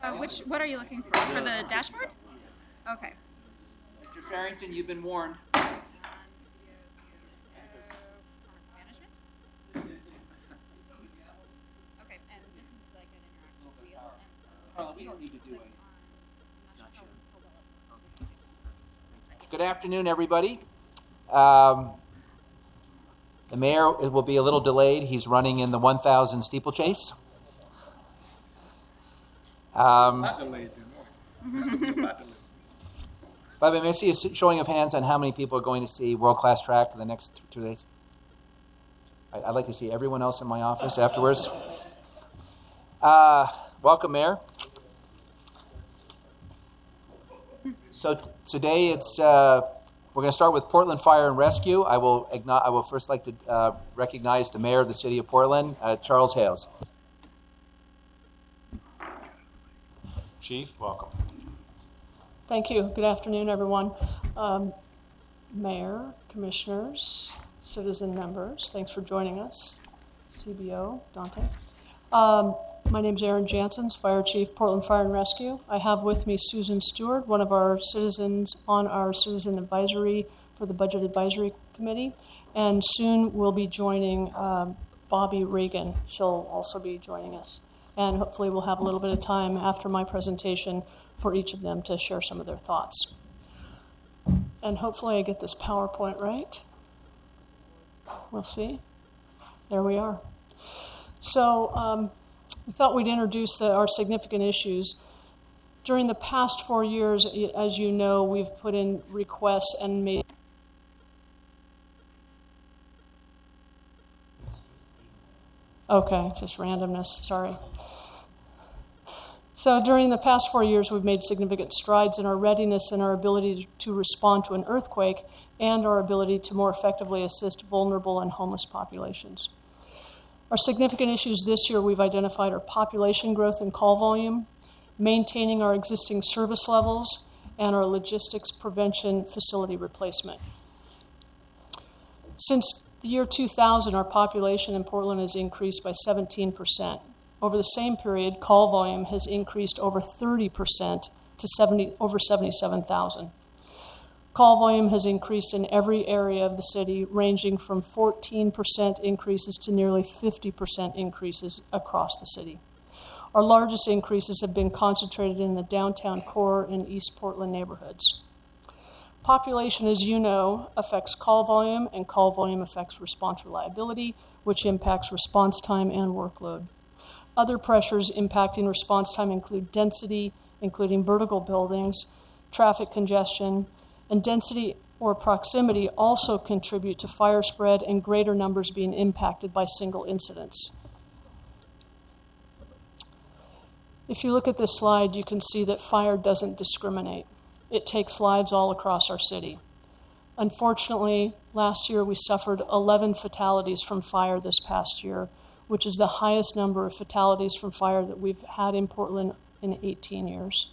What are you looking for? For the dashboard? Okay. Mr. Farrington, you've been warned. Management? Okay, and this is like an interactive wheel. Carla, we don't need to do anything. Good afternoon, everybody. The mayor will be a little delayed. He's running in the 1,000 steeplechase. Not delayed anymore. By the way, may I see a showing of hands on how many people are going to see World Class Track for the next 2 days? I'd like to see everyone else in my office afterwards. Welcome, Mayor. So today we're going to start with Portland Fire and Rescue. I will first like to recognize the Mayor of the City of Portland, Charles Hales. Chief, welcome. Thank you. Good afternoon, everyone. Mayor, commissioners, citizen members, thanks for joining us. CBO, Dante. My name's Aaron Janssens, Fire Chief, Portland Fire and Rescue. I have with me Susan Stewart, one of our citizens on our citizen advisory for the Budget Advisory Committee. And soon we'll be joining Bobby Reagan. She'll also be joining us. And hopefully we'll have a little bit of time after my presentation for each of them to share some of their thoughts. And hopefully I get this PowerPoint right. We'll see. There we are. So we thought we'd introduce our significant issues. During the past 4 years, as you know, we've put in requests and made just randomness, sorry. So during the past 4 years, we've made significant strides in our readiness and our ability to respond to an earthquake and our ability to more effectively assist vulnerable and homeless populations. Our significant issues this year we've identified are population growth and call volume, maintaining our existing service levels, and our logistics prevention facility replacement. Since the year 2000, our population in Portland has increased by 17%. Over the same period, call volume has increased over 30% to over 77,000. Call volume has increased in every area of the city, ranging from 14% increases to nearly 50% increases across the city. Our largest increases have been concentrated in the downtown core and East Portland neighborhoods. Population, as you know, affects call volume, and call volume affects response reliability, which impacts response time and workload. Other pressures impacting response time include density, including vertical buildings, traffic congestion, and density or proximity also contribute to fire spread and greater numbers being impacted by single incidents. If you look at this slide, you can see that fire doesn't discriminate. It takes lives all across our city. Unfortunately, last year we suffered 11 fatalities from fire this past year, which is the highest number of fatalities from fire that we've had in Portland in 18 years.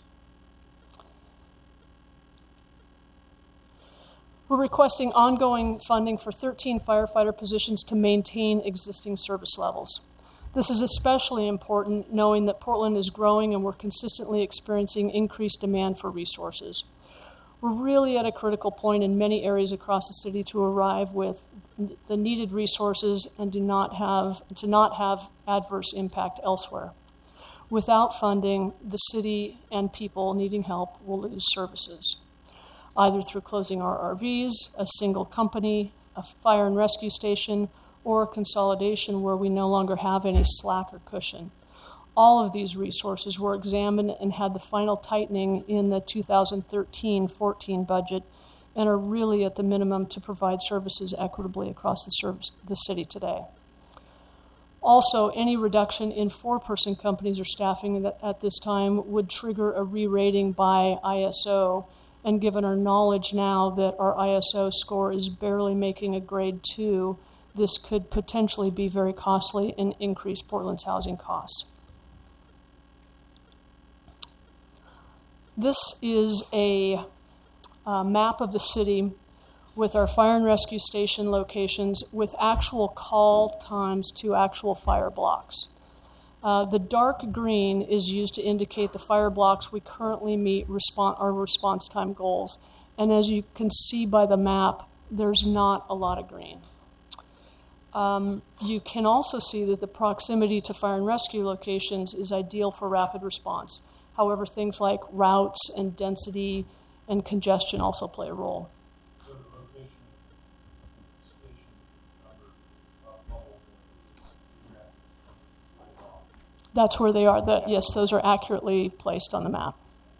We're requesting ongoing funding for 13 firefighter positions to maintain existing service levels. This is especially important knowing that Portland is growing and we're consistently experiencing increased demand for resources. We're really at a critical point in many areas across the city to arrive with the needed resources and to not have adverse impact elsewhere. Without funding, the city and people needing help will lose services, either through closing our RVs, a single company, a fire and rescue station, or consolidation where we no longer have any slack or cushion. All of these resources were examined and had the final tightening in the 2013-14 budget and are really at the minimum to provide services equitably across the city today. Also, any reduction in four-person companies or staffing at this time would trigger a re-rating by ISO, and given our knowledge now that our ISO score is barely making a grade 2, this could potentially be very costly and increase Portland's housing costs. This is a map of the city with our fire and rescue station locations with actual call times to actual fire blocks. The dark green is used to indicate the fire blocks we currently meet our response time goals. And as you can see by the map, there's not a lot of green. You can also see that the proximity to fire and rescue locations is ideal for rapid response. However, things like routes and density and congestion also play a role. So the location of station number That's where they are. Yes, those are accurately placed on the map.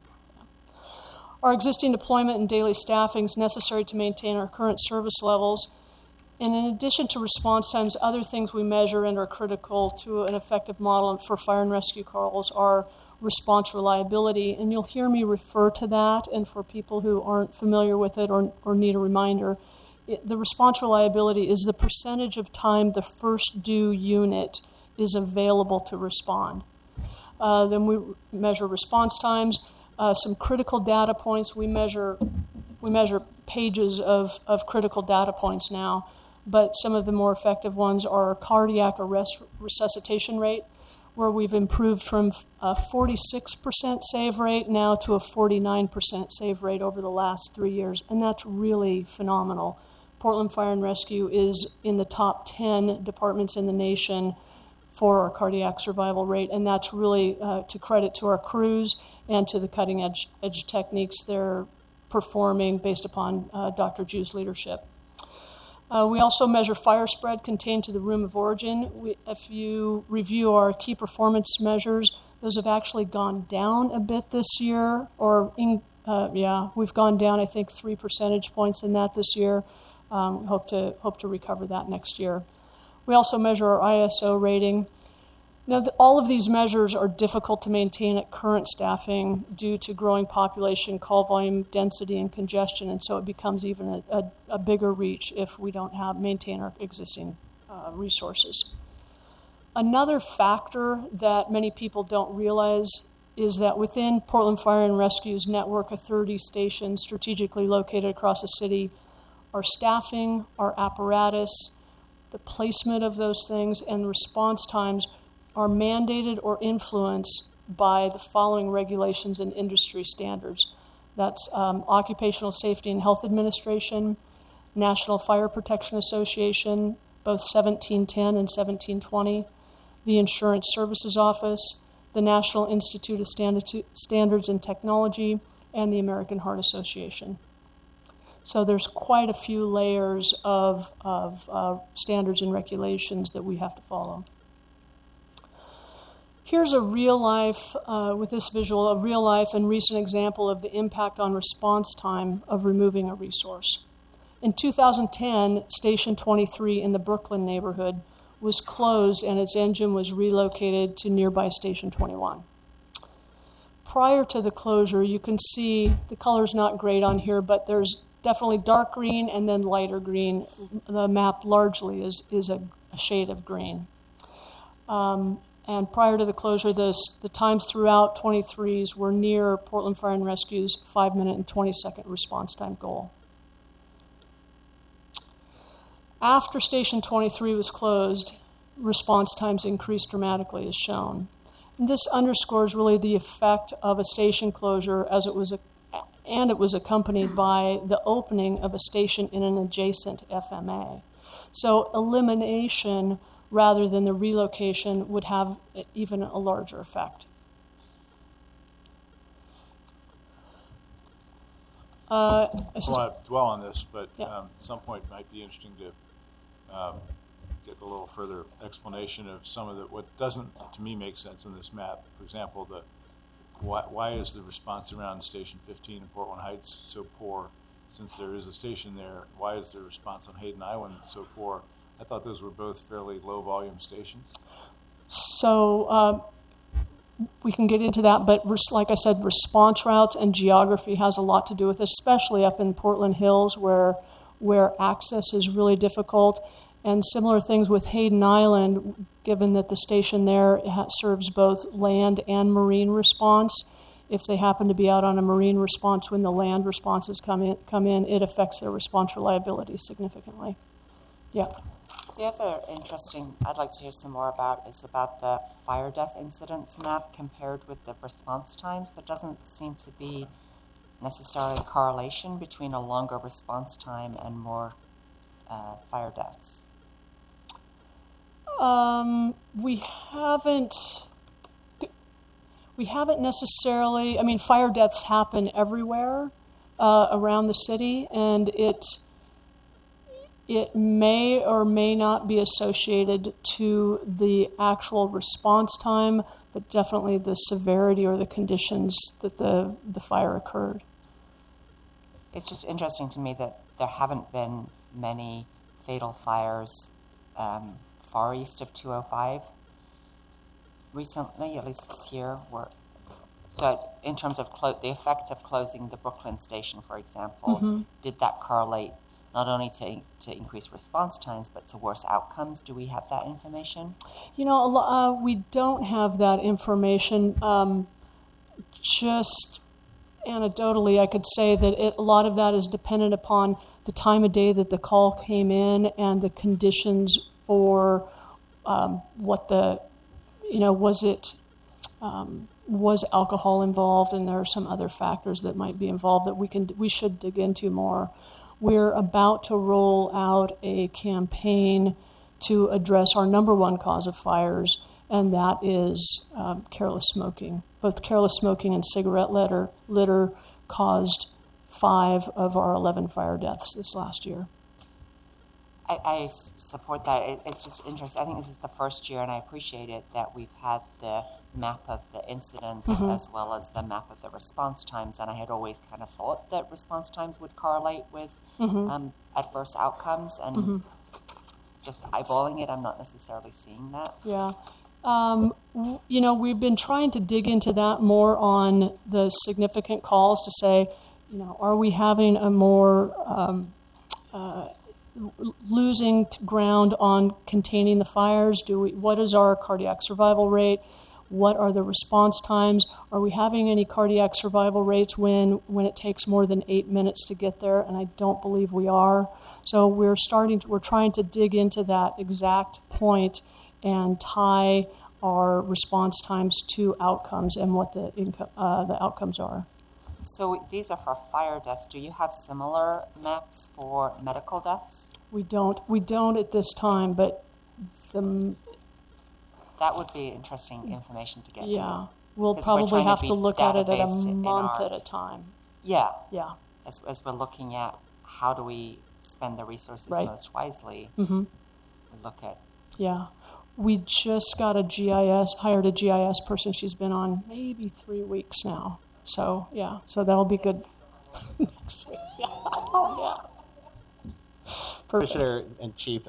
Our existing deployment and daily staffing is necessary to maintain our current service levels. And in addition to response times, other things we measure and are critical to an effective model for fire and rescue calls are response reliability. And you'll hear me refer to that. And for people who aren't familiar with it or need a reminder, the response reliability is the percentage of time the first due unit is available to respond. Then we measure response times. Some critical data points. We measure pages of critical data points now, but some of the more effective ones are cardiac arrest resuscitation rate, where we've improved from a 46% save rate now to a 49% save rate over the last 3 years, and that's really phenomenal. Portland Fire and Rescue is in the top 10 departments in the nation for our cardiac survival rate, and that's really to credit to our crews and to the cutting edge techniques they're performing based upon Dr. Ju's leadership. We also measure fire spread contained to the room of origin. If you review our key performance measures, those have actually gone down a bit this year, we've gone down, I think, 3 percentage points in that this year. Hope to recover that next year. We also measure our ISO rating. Now, all of these measures are difficult to maintain at current staffing due to growing population, call volume, density, and congestion, and so it becomes even a bigger reach if we don't maintain our existing resources. Another factor that many people don't realize is that within Portland Fire and Rescue's network of 30 stations strategically located across the city, our staffing, our apparatus, the placement of those things, and response times are mandated or influenced by the following regulations and industry standards. That's Occupational Safety and Health Administration, National Fire Protection Association, both 1710 and 1720, the Insurance Services Office, the National Institute of Standards and Technology, and the American Heart Association. So there's quite a few layers of standards and regulations that we have to follow. Here's a real life, with this visual, a real life and recent example of the impact on response time of removing a resource. In 2010, Station 23 in the Brooklyn neighborhood was closed and its engine was relocated to nearby Station 21. Prior to the closure, you can see the color's not great on here, but there's definitely dark green and then lighter green. The map largely is a shade of green. And prior to the closure, the times throughout 23s were near Portland Fire and Rescue's 5-minute and 20-second response time goal. After Station 23 was closed, response times increased dramatically, as shown. And this underscores really the effect of a station closure, and it was accompanied by the opening of a station in an adjacent FMA. So elimination rather than the relocation would have even a larger effect. I don't want to dwell on this, but Yeah. at some point it might be interesting to get a little further explanation of some of what doesn't, to me, make sense in this map. For example, why is the response around Station 15 in Portland Heights so poor? Since there is a station there, why is the response on Hayden Island so poor? I thought those were both fairly low-volume stations. So we can get into that, but like I said, response routes and geography has a lot to do with it, especially up in Portland Hills where access is really difficult. And similar things with Hayden Island, given that the station there serves both land and marine response. If they happen to be out on a marine response when the land responses come in, it affects their response reliability significantly. Yeah. The other interesting I'd like to hear some more about is about the fire death incidence map compared with the response times. There doesn't seem to be necessarily a correlation between a longer response time and more fire deaths. We haven't necessarily. I mean, fire deaths happen everywhere around the city, and it may or may not be associated to the actual response time, but definitely the severity or the conditions that the fire occurred. It's just interesting to me that there haven't been many fatal fires far east of 205 recently, at least this year. So in terms of the effect of closing the Brooklyn station, for example, did that correlate not only to increase response times, but to worse outcomes? Do we have that information? You know, we don't have that information. Just anecdotally, I could say that a lot of that is dependent upon the time of day that the call came in and the conditions for was alcohol involved, and there are some other factors that might be involved that we should dig into more. We're about to roll out a campaign to address our number one cause of fires, and that is careless smoking. Both careless smoking and cigarette litter caused 5 of our 11 fire deaths this last year. I support that. It's just interesting. I think this is the first year, and I appreciate it, that we've had the map of the incidents as well as the map of the response times. And I had always kind of thought that response times would correlate with adverse outcomes. And just eyeballing it, I'm not necessarily seeing that. Yeah. You know, we've been trying to dig into that more on the significant calls to say, you know, are we having a more losing ground on containing the fires? What is our cardiac survival rate? What are the response times? Are we having any cardiac survival rates when it takes more than 8 minutes to get there? And I don't believe we are. So we're trying to dig into that exact point and tie our response times to outcomes and what the outcomes are. So these are for fire deaths. Do you have similar maps for medical deaths? We don't at this time, but that would be interesting information to get to. Yeah, we'll probably have to look at it at a month at a time. Yeah. Yeah. As we're looking at how do we spend the resources most wisely, we look at. Yeah. We just got hired a GIS person. She's been on maybe 3 weeks now. So, yeah, that'll be good next week. Yeah. Oh, yeah. Perfect. Commissioner and Chief,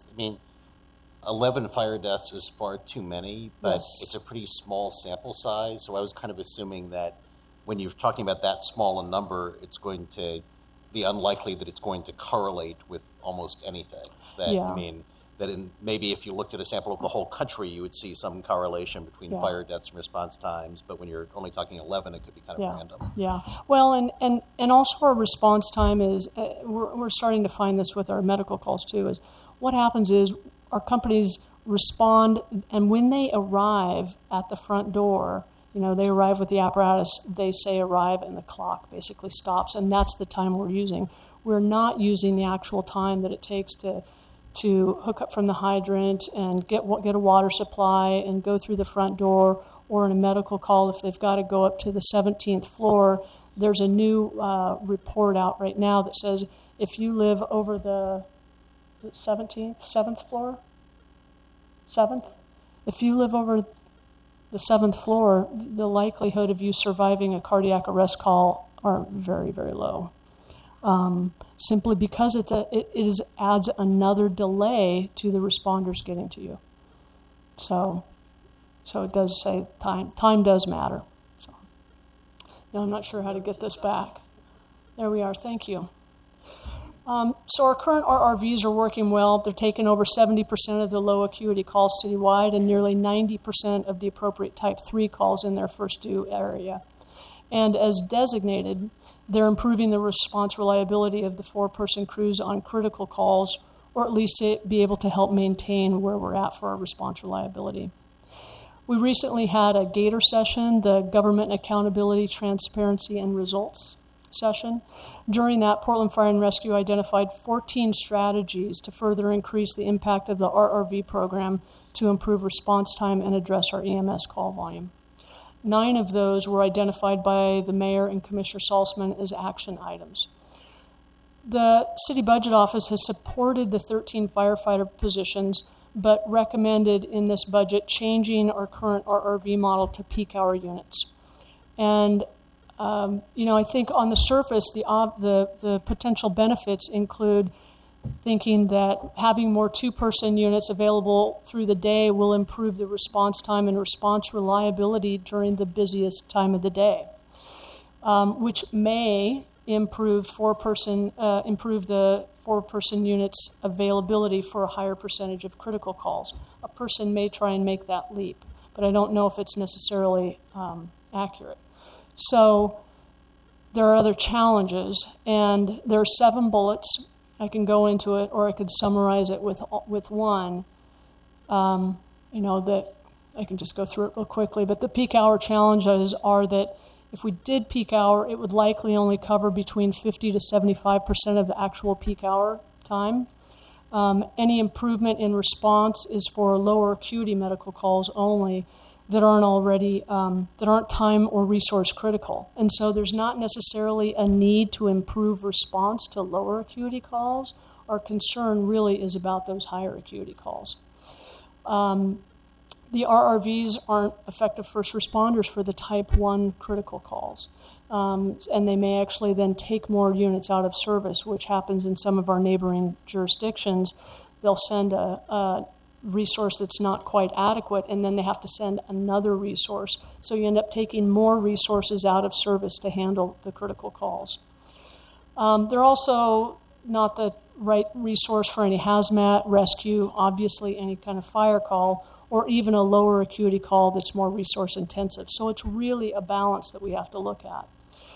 11 fire deaths is far too many, but It's a pretty small sample size. So I was kind of assuming that when you're talking about that small a number, it's going to be unlikely that it's going to correlate with almost anything. Maybe if you looked at a sample of the whole country, you would see some correlation between fire deaths and response times. But when you're only talking 11, it could be kind of random. Yeah. Well, and also our response time is we're starting to find this with our medical calls too. Is what happens is our companies respond, and when they arrive at the front door, you know, they arrive with the apparatus. They say arrive, and the clock basically stops, and that's the time we're using. We're not using the actual time that it takes to hook up from the hydrant and get a water supply and go through the front door, or in a medical call, if they've got to go up to the 17th floor, there's a new report out right now that says if you live over the 7th floor? 7th? If you live over the 7th floor, the likelihood of you surviving a cardiac arrest call are very, very low. Simply because it adds another delay to the responders getting to you. So it does say time. Time does matter. So now I'm not sure how to get this back. There we are. Thank you. So our current RRVs are working well. They're taking over 70% of the low acuity calls citywide and nearly 90% of the appropriate type 3 calls in their first due area. And as designated, they're improving the response reliability of the 4-person crews on critical calls or at least to be able to help maintain where we're at for our response reliability. We recently had a GATOR session, the Government Accountability, Transparency, and Results session. During that, Portland Fire and Rescue identified 14 strategies to further increase the impact of the RRV program to improve response time and address our EMS call volume. 9 of those were identified by the Mayor and Commissioner Salzman as action items. The City Budget Office has supported the 13 firefighter positions, but recommended in this budget changing our current RRV model to peak hour units. And I think on the surface, the potential benefits include thinking that having more 2-person units available through the day will improve the response time and response reliability during the busiest time of the day, which may improve the 4-person units availability for a higher percentage of critical calls. A person may try and make that leap, but I don't know if it's necessarily accurate. So there are other challenges, and there are 7 bullets. I can go into it, or I could summarize it with one. That I can just go through it real quickly. But the peak hour challenges are that if we did peak hour, it would likely only cover between 50 to 75% of the actual peak hour time. Any improvement in response is for lower acuity medical calls only that aren't time or resource critical. And so there's not necessarily a need to improve response to lower acuity calls. Our concern really is about those higher acuity calls. The RRVs aren't effective first responders for the type 1 critical calls. And they may actually then take more units out of service, which happens in some of our neighboring jurisdictions. They'll send a resource that's not quite adequate, and then they have to send another resource. So you end up taking more resources out of service to handle the critical calls. They're also not the right resource for any hazmat, rescue, obviously any kind of fire call, or even a lower acuity call that's more resource intensive. So it's really a balance that we have to look at.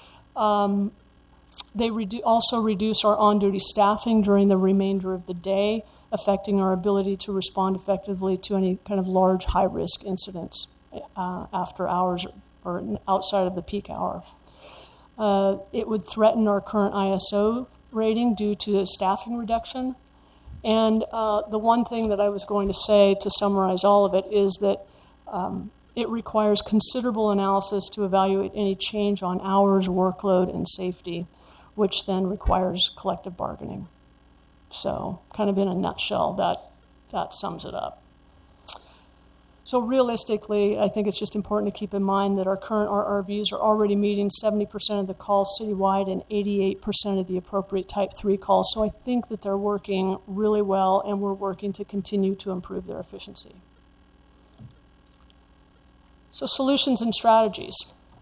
They also reduce our on-duty staffing during the remainder of the day, affecting our ability to respond effectively to any kind of large high-risk incidents after hours or outside of the peak hour. It would threaten our current ISO rating due to staffing reduction. And the one thing that I was going to say to summarize all of it is that it requires considerable analysis to evaluate any change on hours, workload, and safety, which then requires collective bargaining. So kind of in a nutshell, that sums it up. So realistically, I think it's just important to keep in mind that our current RRVs are already meeting 70% of the calls citywide and 88% of the appropriate Type 3 calls. So I think that they're working really well, and we're working to continue to improve their efficiency. So solutions and strategies.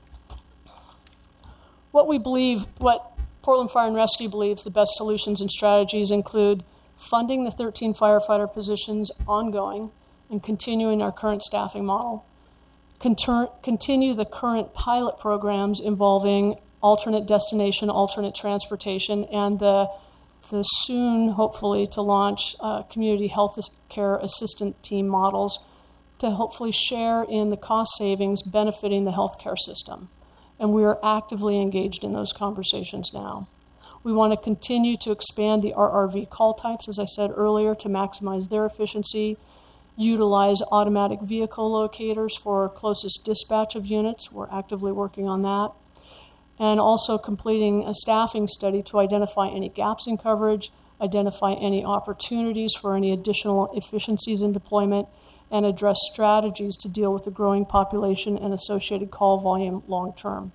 What Portland Fire and Rescue believes the best solutions and strategies include funding the 13 firefighter positions ongoing and continuing our current staffing model, continue the current pilot programs involving alternate destination, alternate transportation, and the soon, hopefully, to launch community health care assistant team models to hopefully share in the cost savings benefiting the healthcare system. And we are actively engaged in those conversations now. We want to continue to expand the RRV call types, as I said earlier, to maximize their efficiency, utilize automatic vehicle locators for closest dispatch of units. We're actively working on that. And also completing a staffing study to identify any gaps in coverage, identify any opportunities for any additional efficiencies in deployment, and address strategies to deal with the growing population and associated call volume long term.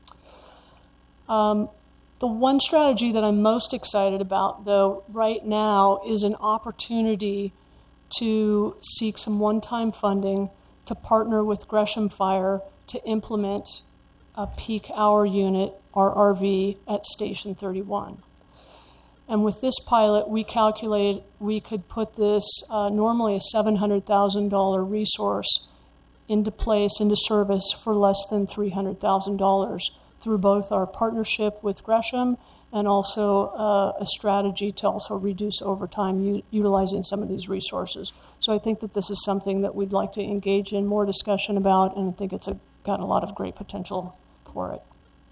The one strategy that I'm most excited about, though, right now is an opportunity to seek some one-time funding to partner with Gresham Fire to implement a peak hour unit, RRV, at Station 31. And with this pilot, we calculate we could put this normally a $700,000 resource into service for less than $300,000 through both our partnership with Gresham and also a strategy to also reduce overtime utilizing some of these resources. So I think that this is something that we'd like to engage in more discussion about, and I think it's got a lot of great potential for it.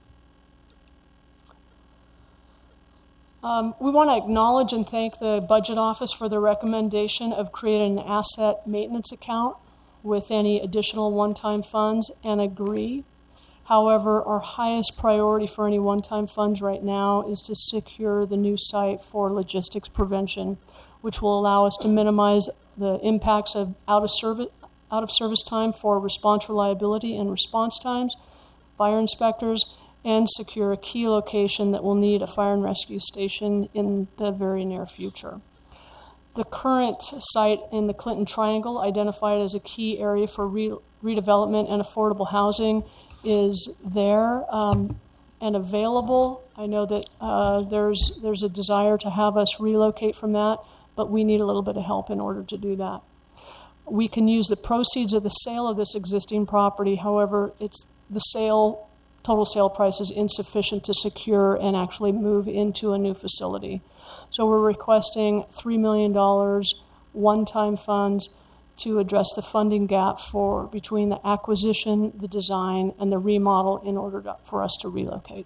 We want to acknowledge and thank the Budget Office for the recommendation of creating an asset maintenance account with any additional one-time funds, and agree. However, our highest priority for any one-time funds right now is to secure the new site for logistics prevention, which will allow us to minimize the impacts of out-of-service time for response reliability and response times, fire inspectors, and secure a key location that will need a fire and rescue station in the very near future. The current site in the Clinton Triangle, identified as a key area for redevelopment and affordable housing, is there and available. I know that there's a desire to have us relocate from that, but we need a little bit of help in order to do that. We can use the proceeds of the sale of this existing property. However, total sale price is insufficient to secure and actually move into a new facility. So we're requesting $3 million one-time funds to address the funding gap between the acquisition, the design, and the remodel in order for us to relocate.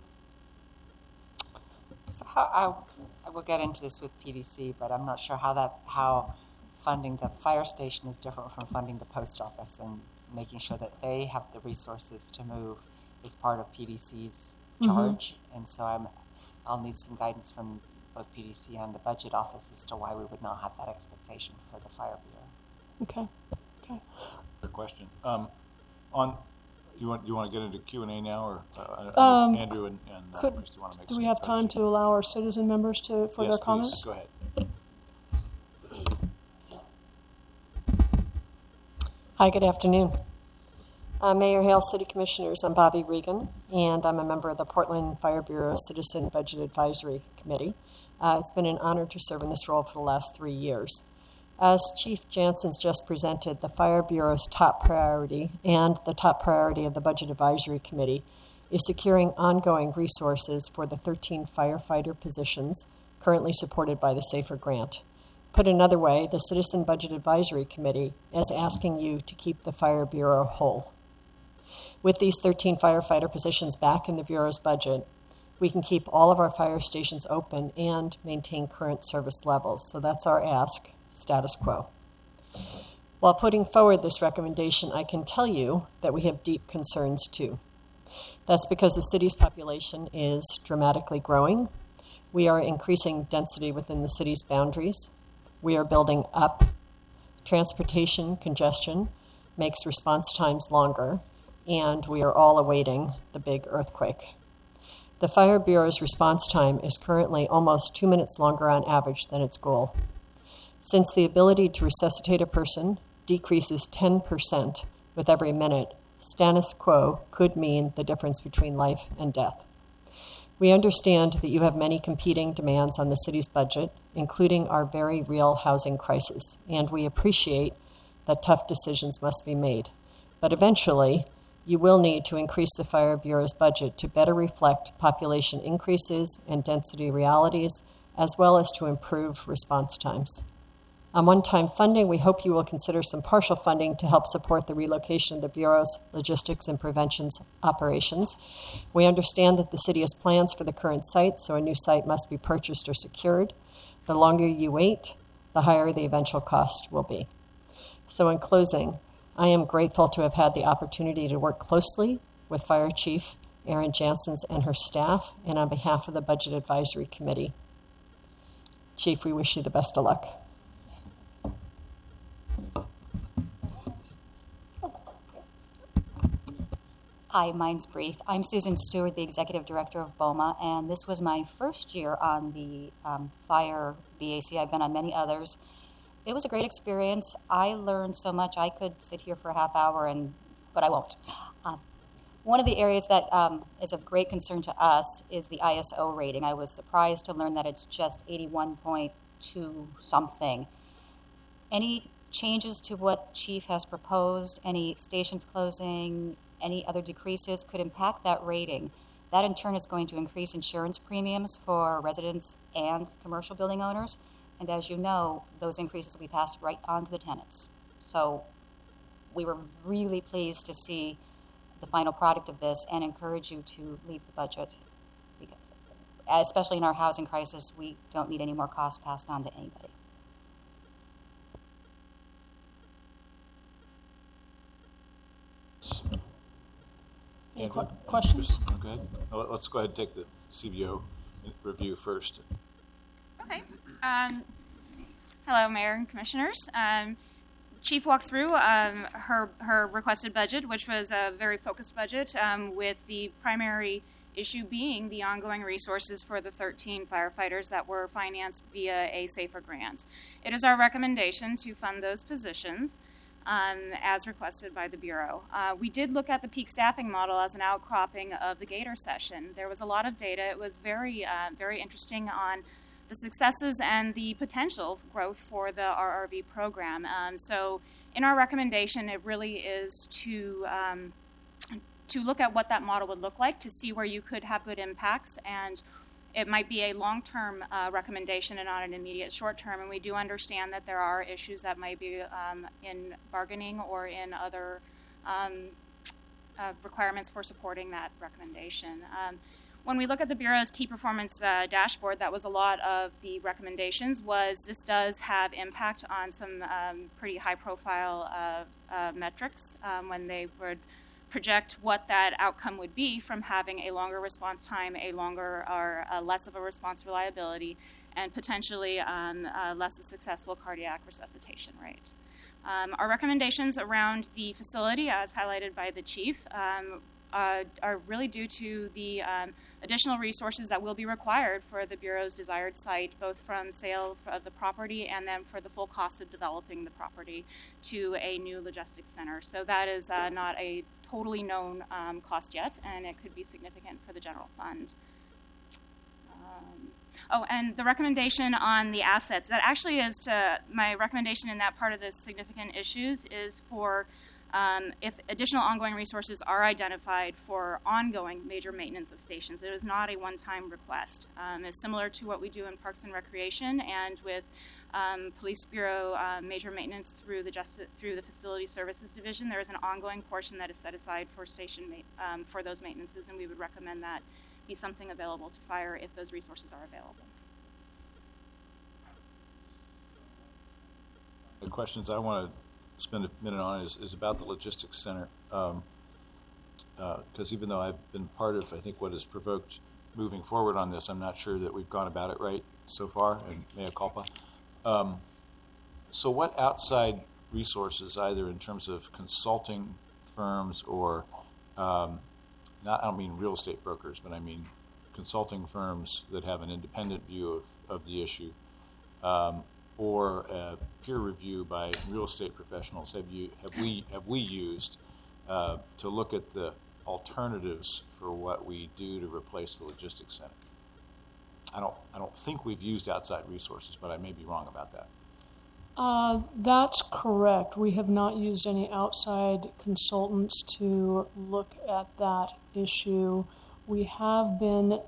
So I will get into this with PDC, but I'm not sure how funding the fire station is different from funding the post office, and making sure that they have the resources to move is part of PDC's charge. And so I'll need some guidance from both PDC and the Budget Office as to why we would not have that expectation for the Fire Bureau. Okay. Good question. You want to get into Q&A now, or Andrew and Christy want to make? Do we have time to allow our citizen members for yes, their comments? Please, go ahead. Hi, good afternoon. Mayor Hale, City Commissioners, I'm Bobby Regan, and I'm a member of the Portland Fire Bureau Citizen Budget Advisory Committee. It's been an honor to serve in this role for the last 3 years. As Chief Jansen's just presented, the Fire Bureau's top priority and the top priority of the Budget Advisory Committee is securing ongoing resources for the 13 firefighter positions currently supported by the SAFER grant. Put another way, the Citizen Budget Advisory Committee is asking you to keep the Fire Bureau whole. With these 13 firefighter positions back in the Bureau's budget, we can keep all of our fire stations open and maintain current service levels. So that's our ask, status quo. While putting forward this recommendation, I can tell you that we have deep concerns too. That's because the city's population is dramatically growing. We are increasing density within the city's boundaries. We are building up. Transportation congestion makes response times longer, and we are all awaiting the big earthquake. The Fire Bureau's response time is currently almost 2 minutes longer on average than its goal. Since the ability to resuscitate a person decreases 10% with every minute, status quo could mean the difference between life and death. We understand that you have many competing demands on the city's budget, including our very real housing crisis, and we appreciate that tough decisions must be made. But eventually, you will need to increase the Fire Bureau's budget to better reflect population increases and density realities, as well as to improve response times. On one-time funding, we hope you will consider some partial funding to help support the relocation of the Bureau's logistics and preventions operations. We understand that the city has plans for the current site, so a new site must be purchased or secured. The longer you wait, the higher the eventual cost will be. So in closing, I am grateful to have had the opportunity to work closely with Fire Chief Erin Janssens and her staff, and on behalf of the Budget Advisory Committee. Chief, we wish you the best of luck. Hi, mine's brief. I'm Susan Stewart, the Executive Director of BOMA, and this was my first year on the Fire BAC. I've been on many others. It was a great experience. I learned so much. I could sit here for a half hour, but I won't. One of the areas that is of great concern to us is the ISO rating. I was surprised to learn that it's just 81.2 something. Any changes to what Chief has proposed, any stations closing, any other decreases could impact that rating. That in turn is going to increase insurance premiums for residents and commercial building owners. And as you know, those increases we passed right on to the tenants. So we were really pleased to see the final product of this and encourage you to leave the budget. Because, especially in our housing crisis, we don't need any more costs passed on to anybody. Any Andrew? questions? Go ahead. Let's go ahead and take the CBO review first. Okay. Hello, Mayor and Commissioners. Chief walked through her requested budget, which was a very focused budget, with the primary issue being the ongoing resources for the 13 firefighters that were financed via a SAFER grant. It is our recommendation to fund those positions as requested by the Bureau. We did look at the peak staffing model as an outcropping of the Gator session. There was a lot of data. It was very interesting on the successes and the potential growth for the RRV program. So in our recommendation, it really is to look at what that model would look like, to see where you could have good impacts, and it might be a long-term recommendation and not an immediate short-term, and we do understand that there are issues that might be in bargaining or in other requirements for supporting that recommendation. When we look at the Bureau's key performance dashboard, that was a lot of the recommendations, was this does have impact on some pretty high-profile metrics when they would project what that outcome would be from having a longer response time, a longer or less of a response reliability, and potentially less a successful cardiac resuscitation rate. Our recommendations around the facility, as highlighted by the Chief, are really due to the additional resources that will be required for the Bureau's desired site, both from sale of the property and then for the full cost of developing the property to a new logistics center. So that is not a totally known cost yet, and it could be significant for the general fund. And the recommendation on the assets, that actually is to, my recommendation in that part of the significant issues is for if additional ongoing resources are identified for ongoing major maintenance of stations. It is not a one-time request. It's similar to what we do in Parks and Recreation and with Police Bureau major maintenance through the Facility Services Division. There is an ongoing portion that is set aside for for those maintenances, and we would recommend that be something available to fire if those resources are available. The questions I want to spend a minute on is about the logistics center, because even though I've been part of, I think, what has provoked moving forward on this, I'm not sure that we've gone about it right so far, and mea culpa. So what outside resources, either in terms of consulting firms or, I don't mean real estate brokers, but I mean consulting firms that have an independent view of the issue, or a peer review by real estate professionals have we used to look at the alternatives for what we do to replace the logistics center? I don't think we've used outside resources, but I may be wrong about that. That's correct. We have not used any outside consultants to look at that issue. We have been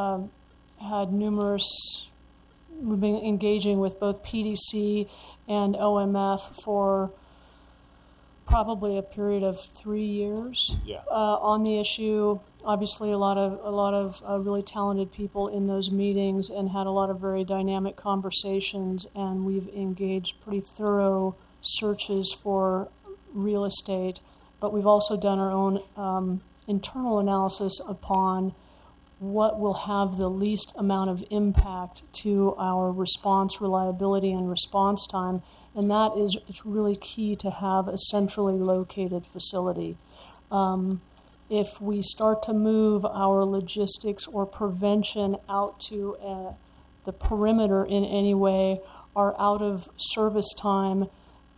we've been engaging with both PDC and OMF for probably a period of 3 years on the issue. Obviously, a lot of really talented people in those meetings, and had a lot of very dynamic conversations. And we've engaged pretty thorough searches for real estate, but we've also done our own internal analysis upon what will have the least amount of impact to our response reliability and response time. And that is, it's really key to have a centrally located facility. If we start to move our logistics or prevention out to the perimeter in any way, our out of service time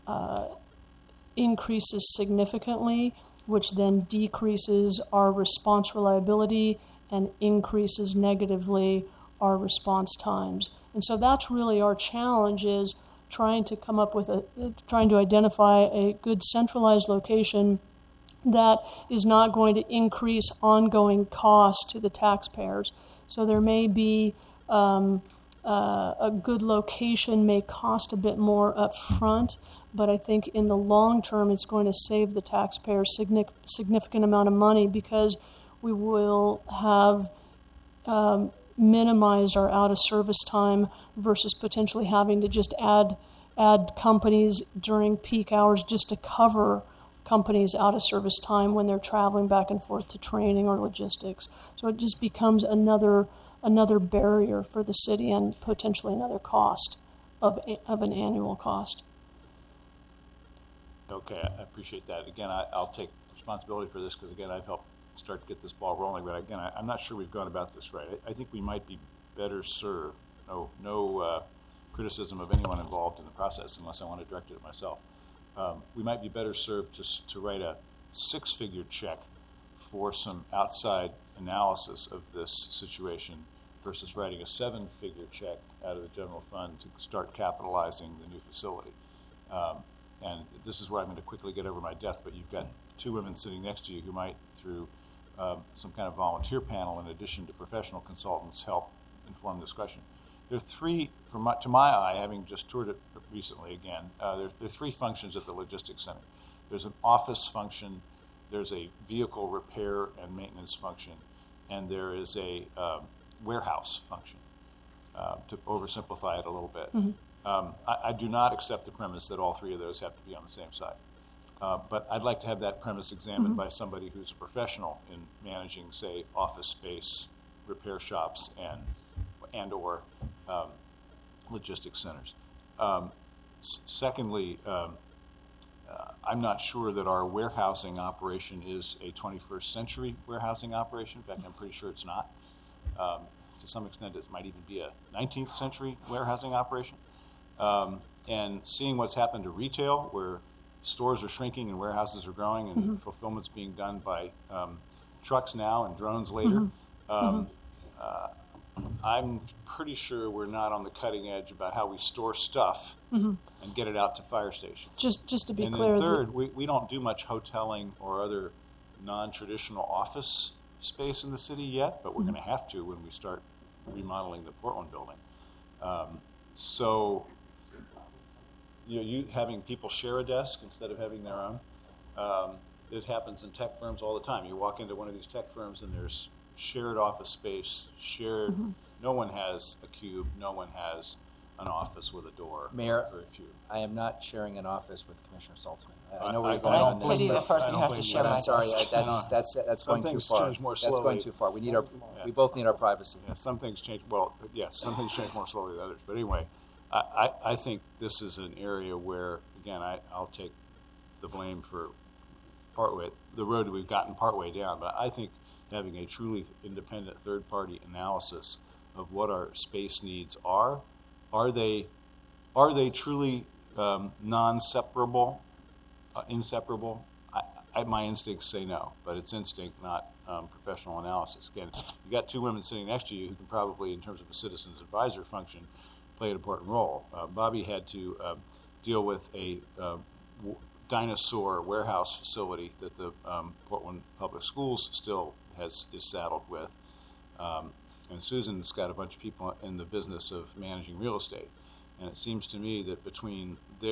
increases significantly, which then decreases our response reliability and increases negatively our response times. And so that's really our challenge, is trying to come up with trying to identify a good centralized location that is not going to increase ongoing costs to the taxpayers. So there may be a good location may cost a bit more up front, but I think in the long term it's going to save the taxpayers significant amount of money because we will have minimized our out-of-service time versus potentially having to just add companies during peak hours just to cover companies' out-of-service time when they're traveling back and forth to training or logistics. So it just becomes another barrier for the city and potentially another cost of an annual cost. Okay, I appreciate that. Again, I'll take responsibility for this because, again, I've helped start to get this ball rolling. But, again, I'm not sure we've gone about this right. I think we might be better served. No criticism of anyone involved in the process unless I want to direct it at myself. We might be better served to write a 6-figure check for some outside analysis of this situation versus writing a 7-figure check out of the general fund to start capitalizing the new facility. And this is where I'm going to quickly get over my death, but you've got 2 women sitting next to you who might, through some kind of volunteer panel in addition to professional consultants, help inform this question. There are 3, to my eye, having just toured it recently again, there are 3 functions at the logistics center. There's an office function, there's a vehicle repair and maintenance function, and there is a warehouse function, to oversimplify it a little bit. Mm-hmm. I do not accept the premise that all 3 of those have to be on the same side. But I'd like to have that premise examined by somebody who's a professional in managing, say, office space, repair shops, and or logistics centers. Secondly, I'm not sure that our warehousing operation is a 21st century warehousing operation. In fact, I'm pretty sure it's not. To some extent, it might even be a 19th century warehousing operation. And seeing what's happened to retail, where stores are shrinking and warehouses are growing and fulfillment's being done by trucks now and drones later, I'm pretty sure we're not on the cutting edge about how we store stuff and get it out to fire stations. Just to be and clear. And then third, we don't do much hoteling or other non-traditional office space in the city yet, but we're going to have to when we start remodeling the Portland building. So, you having people share a desk instead of having their own, it happens in tech firms all the time. You walk into one of these tech firms and there's shared office space, shared, no one has a cube, no one has an office with a door. Mayor, very few. I am not sharing an office with Commissioner Saltzman. I know I we're going on this. pity the person who has to share my I'm sorry, desk. that's Some going too things far. change more That's slowly. going too far. We both need our privacy. Yeah, some things change. Well, yes, some things change more slowly than others. But anyway, I think this is an area where, again, I'll take the blame for the road that we've gotten partway down. But I think having a truly independent third-party analysis of what our space needs are they truly non-separable, inseparable? My instincts say no, but it's instinct, not professional analysis. Again, you got 2 women sitting next to you who can probably, in terms of a citizen's advisor function, play an important role. Bobby had to deal with a dinosaur warehouse facility that the Portland Public Schools still is saddled with. And Susan's got a bunch of people in the business of managing real estate. And it seems to me that between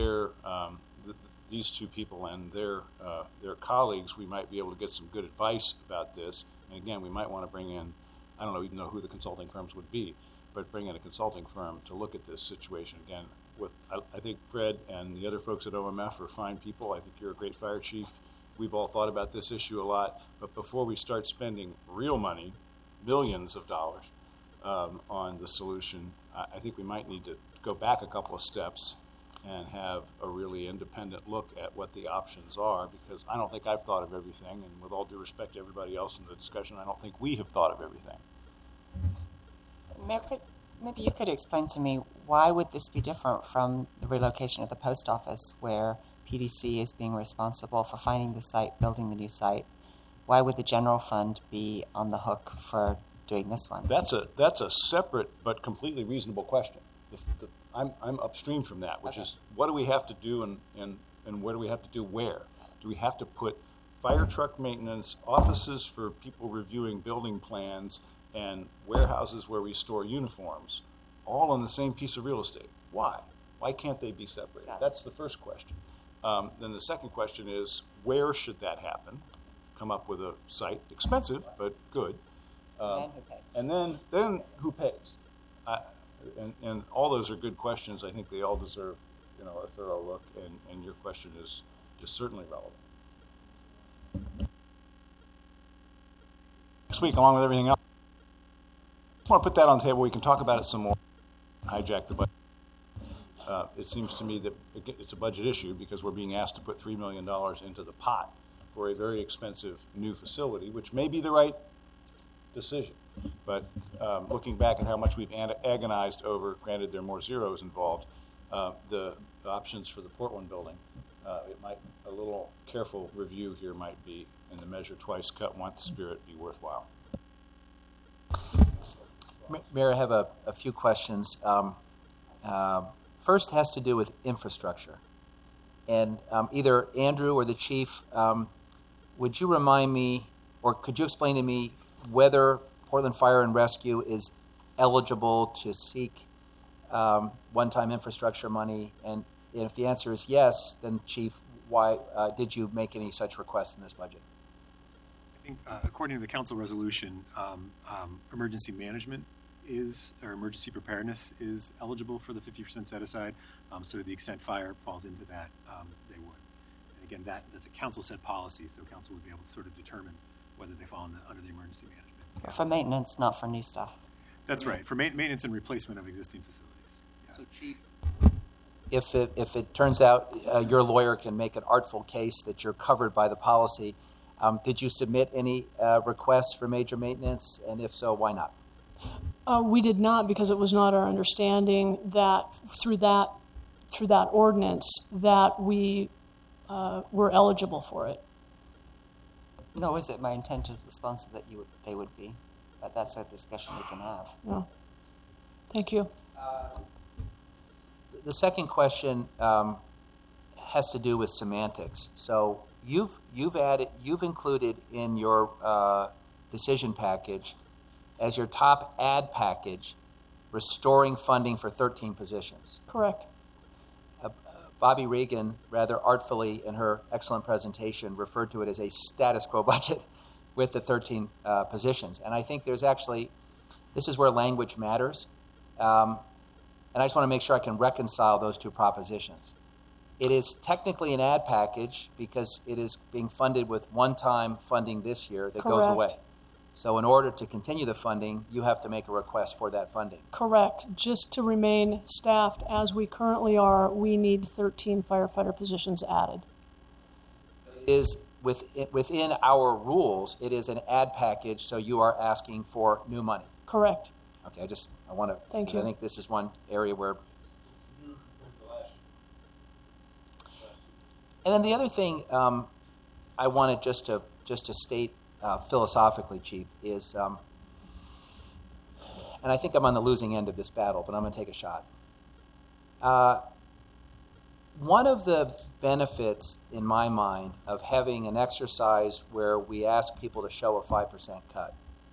these 2 people and their colleagues, we might be able to get some good advice about this. And again, we might want to bring in, I don't even know who the consulting firms would be, but bring in a consulting firm to look at this situation again. I think Fred and the other folks at OMF are fine people. I think you're a great fire chief. We've all thought about this issue a lot. But before we start spending real money, millions of dollars, on the solution, I think we might need to go back a couple of steps and have a really independent look at what the options are, because I don't think I've thought of everything, and with all due respect to everybody else in the discussion, I don't think we have thought of everything. Mayor, maybe you could explain to me, why would this be different from the relocation of the post office, where PDC is being responsible for finding the site, building the new site? Why would the general fund be on the hook for doing this one? That's a separate but completely reasonable question. I'm upstream from that, which is, what do we have to do and what do we have to do where? Do we have to put fire truck maintenance, offices for people reviewing building plans, and warehouses where we store uniforms, all on the same piece of real estate. Why? Why can't they be separated? That's the first question. Then the second question is, where should that happen? Come up with a site, expensive, but good. And then who pays? And all those are good questions. I think they all deserve, a thorough look, and your question is certainly relevant. Next week, along with everything else, I want to put that on the table. We can talk about it some more. Hijack the budget. It seems to me that it's a budget issue because we're being asked to put $3 million into the pot for a very expensive new facility, which may be the right decision. But looking back at how much we've agonized over, granted there are more zeros involved, the options for the Portland building, a little careful review here might be, in the measure twice, cut once spirit, be worthwhile. Mayor, I have a few questions. First has to do with infrastructure. And either Andrew or the chief, would you remind me, or could you explain to me whether Portland Fire and Rescue is eligible to seek one-time infrastructure money? And if the answer is yes, then Chief, why did you make any such requests in this budget? I think according to the council resolution, emergency management or emergency preparedness is eligible for the 50% set aside. So to the extent fire falls into that, they would. And again, that's a council set policy, so council would be able to sort of determine whether they fall under the emergency management. For maintenance, not for new stuff. That's right, for maintenance and replacement of existing facilities. Yeah. So, Chief, if it turns out your lawyer can make an artful case that you're covered by the policy, did you submit any requests for major maintenance? And if so, why not? We did not, because it was not our understanding that through that ordinance that we were eligible for it. No, is it my intent as the sponsor that they would be? But that's a discussion we can have. No. Thank you. The second question has to do with semantics. So you've included in your decision package as your top ad package, restoring funding for 13 positions. Correct. Bobby Regan, rather artfully in her excellent presentation, referred to it as a status quo budget with the 13 positions. And I think this is where language matters. And I just want to make sure I can reconcile those two propositions. It is technically an ad package because it is being funded with one-time funding this year that goes away. So in order to continue the funding, you have to make a request for that funding. Correct. Just to remain staffed as we currently are, we need 13 firefighter positions added. It is within our rules, it is an ad package, so you are asking for new money. Correct. Okay, I want to. Thank you. I think this is one area where. And then the other thing I wanted just to state philosophically, Chief, is, and I think I'm on the losing end of this battle, but I'm going to take a shot. One of the benefits, in my mind, of having an exercise where we ask people to show a 5% cut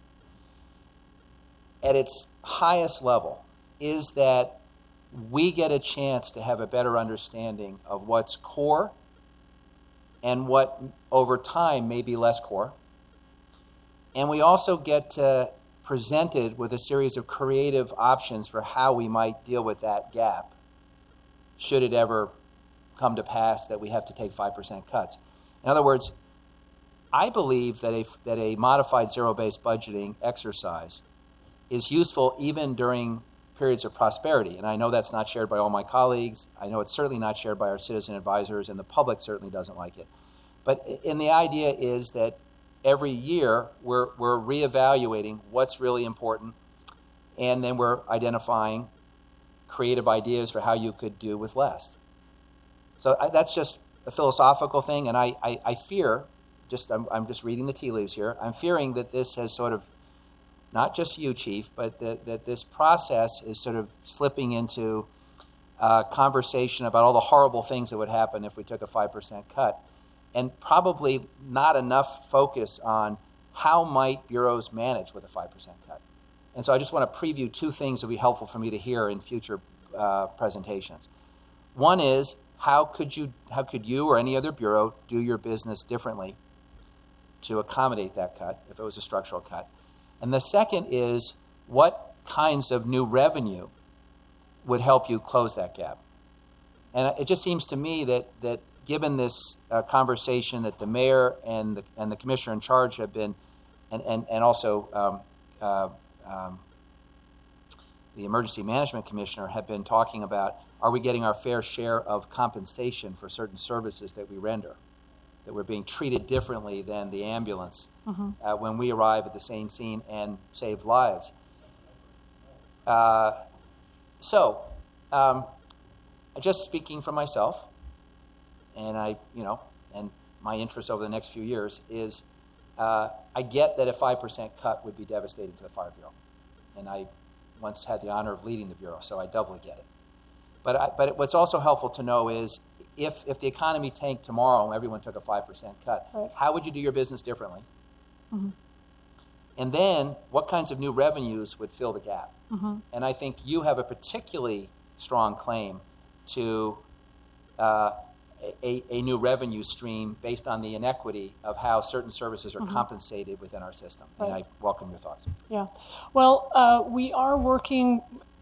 at its highest level is that we get a chance to have a better understanding of what's core and what over time may be less core. And we also get presented with a series of creative options for how we might deal with that gap, should it ever come to pass that we have to take 5% cuts. In other words, I believe that a modified zero-based budgeting exercise is useful even during periods of prosperity. And I know that's not shared by all my colleagues. I know it's certainly not shared by our citizen advisors, and the public certainly doesn't like it. But the idea is that every year we're reevaluating what's really important, and then we're identifying creative ideas for how you could do with less. So that's just a philosophical thing, and I fear, I'm just reading the tea leaves here, I'm fearing that this has sort of, not just you, Chief, but that this process is sort of slipping into a conversation about all the horrible things that would happen if we took a 5% cut. and probably not enough focus on how might bureaus manage with a 5% cut. And so I just want to preview two things that would be helpful for me to hear in future presentations. One is, how could you or any other bureau do your business differently to accommodate that cut if it was a structural cut? And the second is, what kinds of new revenue would help you close that gap? And it just seems to me that given this conversation that the mayor and the commissioner in charge have been, and also the emergency management commissioner have been talking about, are we getting our fair share of compensation for certain services that we render, that we're being treated differently than the ambulance when we arrive at the same scene and save lives. Just speaking for myself, and and my interest over the next few years is, I get that a 5% cut would be devastating to the Fire Bureau, and I once had the honor of leading the Bureau, so I doubly get it. But what's also helpful to know is, if the economy tanked tomorrow and everyone took a 5% cut, right, how would you do your business differently? Mm-hmm. And then, what kinds of new revenues would fill the gap? Mm-hmm. And I think you have a particularly strong claim to a new revenue stream based on the inequity of how certain services are compensated within our system. Right. And I welcome your thoughts. Yeah. Well, we are working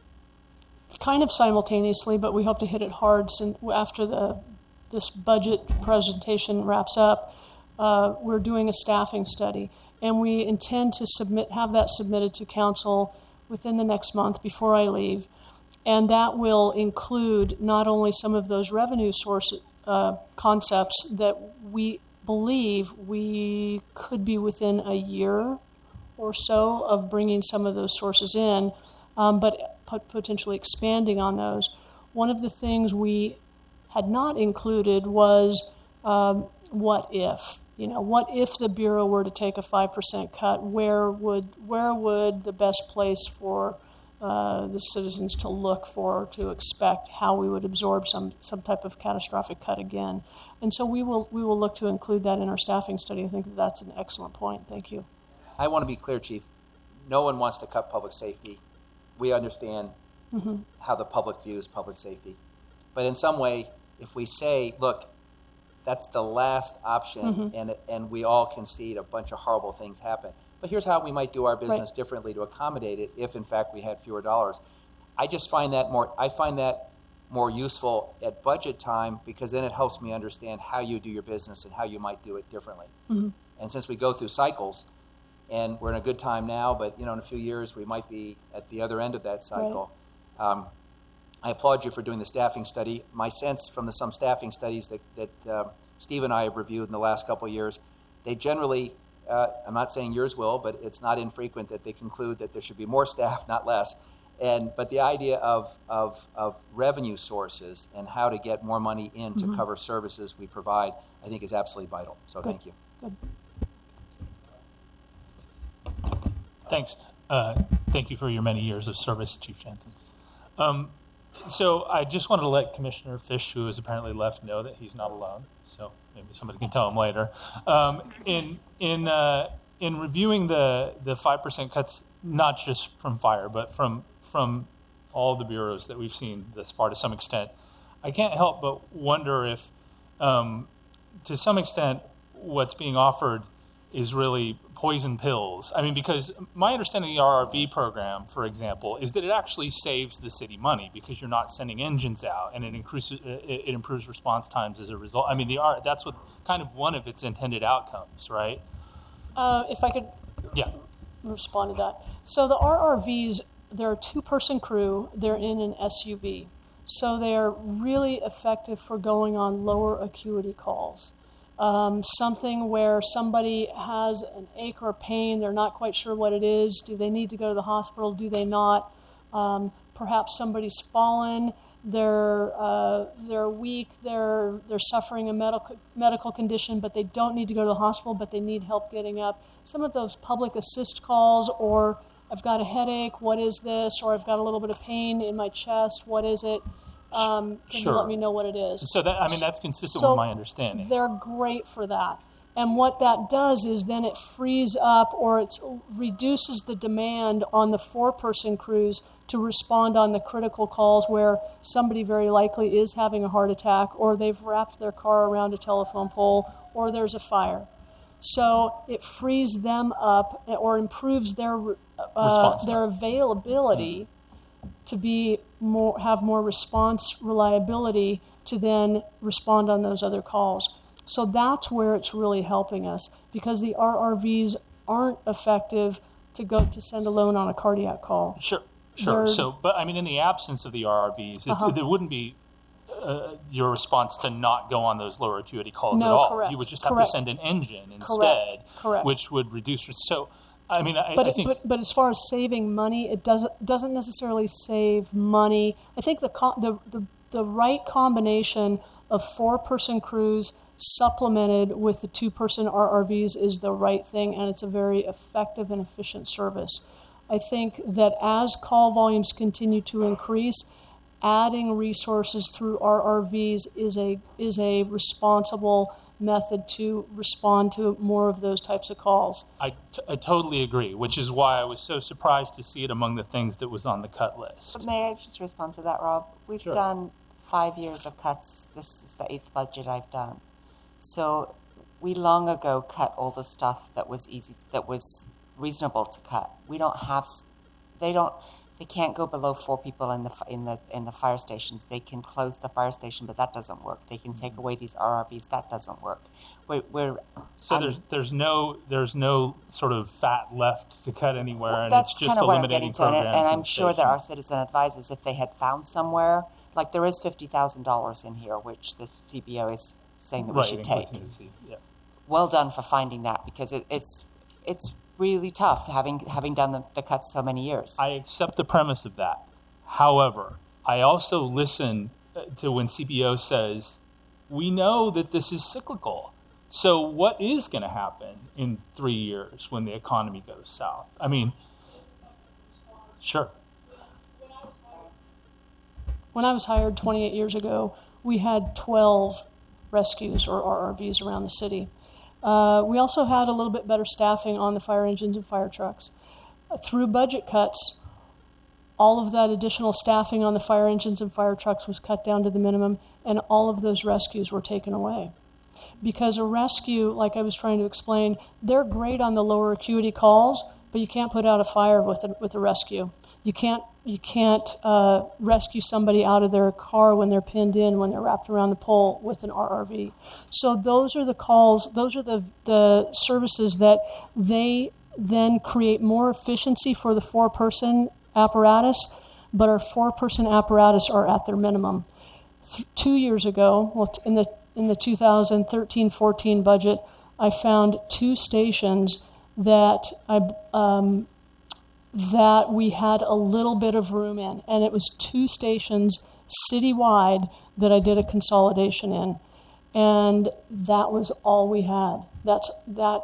kind of simultaneously, but we hope to hit it hard after this budget presentation wraps up. We're doing a staffing study, and we intend to have that submitted to council within the next month before I leave. And that will include not only some of those revenue source concepts that we believe we could be within a year or so of bringing some of those sources in, but potentially expanding on those. One of the things we had not included was what if. What if the Bureau were to take a 5% cut? Where would the best place for the citizens to look for, to expect how we would absorb some type of catastrophic cut again? And so we will look to include that in our staffing study. I think that's an excellent point. Thank you. I want to be clear, Chief. No one wants to cut public safety. We understand how the public views public safety. But in some way, if we say, look, that's the last option, and we all concede a bunch of horrible things happen, but here's how we might do our business differently to accommodate it if, in fact, we had fewer dollars. I find that more useful at budget time, because then it helps me understand how you do your business and how you might do it differently. And since we go through cycles, and we're in a good time now, but in a few years we might be at the other end of that cycle. Right. I applaud you for doing the staffing study. My sense from some staffing studies that Steve and I have reviewed in the last couple of years, they generally, I'm not saying yours will, but it's not infrequent that they conclude that there should be more staff, not less. But the idea of revenue sources and how to get more money in to cover services we provide, I think is absolutely vital. So thank you. Good. Thanks. Thank you for your many years of service, Chief Jansen. So I just wanted to let Commissioner Fish, who has apparently left, know that he's not alone. So maybe somebody can tell him later. In reviewing the 5% cuts, not just from fire, but from all the bureaus that we've seen thus far to some extent, I can't help but wonder if, to some extent, what's being offered is really poison pills. I mean, because my understanding of the RRV program, for example, is that it actually saves the city money because you're not sending engines out, and it improves response times as a result. I mean, that's what kind of one of its intended outcomes, right? If I could respond to that. So the RRVs, they're a two-person crew. They're in an SUV. So they're really effective for going on lower acuity calls. Something where somebody has an ache or pain, they're not quite sure what it is. Do they need to go to the hospital? Do they not? Perhaps somebody's fallen. They're weak. They're suffering a medical condition, but they don't need to go to the hospital, but they need help getting up. Some of those public assist calls, or I've got a headache. What is this? Or I've got a little bit of pain in my chest. What is it? Can you let me know what it is? So that's consistent with my understanding. They're great for that. And what that does is then it frees up or it reduces the demand on the 4-person crews to respond on the critical calls where somebody very likely is having a heart attack or they've wrapped their car around a telephone pole or there's a fire. So it frees them up or improves their availability to have more response reliability to then respond on those other calls. So that's where it's really helping us because the RRVs aren't effective to send alone on a cardiac call. Sure. But in the absence of the RRVs, there wouldn't be your response to not go on those lower acuity calls at all. Correct. You would just have to send an engine instead, which would reduce risk. So, I think. But as far as saving money, it doesn't necessarily save money. I think the right combination of 4-person crews supplemented with the 2-person RRVs is the right thing, and it's a very effective and efficient service. I think that as call volumes continue to increase, adding resources through RRVs is a responsible method to respond to more of those types of calls. I totally agree, which is why I was so surprised to see it among the things that was on the cut list. But may I just respond to that, Rob? We've done 5 years of cuts. This is the 8th budget I've done. So we long ago cut all the stuff that was reasonable to cut. They can't go below 4 people in the fire stations. They can close the fire station, but that doesn't work. They can take away these RRVs. That doesn't work. There's no sort of fat left to cut anywhere, and that's it's just kind of what I'm eliminating getting to. programs. And I'm sure that our citizen advisors, if they had found somewhere, like there is $50,000 in here, which the CBO is saying that we should take. Well done for finding that because it's really tough having done the cuts so many years. I accept the premise of that. However, I also listen to when CBO says, we know that this is cyclical. So what is going to happen in 3 years when the economy goes south? Sure. When I was hired 28 years ago, we had 12 rescues or RRVs around the city. We also had a little bit better staffing on the fire engines and fire trucks. Through budget cuts, all of that additional staffing on the fire engines and fire trucks was cut down to the minimum, and all of those rescues were taken away. Because a rescue, like I was trying to explain, they're great on the lower acuity calls, but you can't put out a fire with a rescue. You can't rescue somebody out of their car when they're pinned in, when they're wrapped around the pole with an RRV. So those are the calls, those are the services that they then create more efficiency for the 4-person apparatus, but our 4-person apparatus are at their minimum. 2 years ago, in the 2013-14 budget, I found 2 stations that we had a little bit of room in, and it was 2 stations citywide that I did a consolidation in, and that was all we had. That's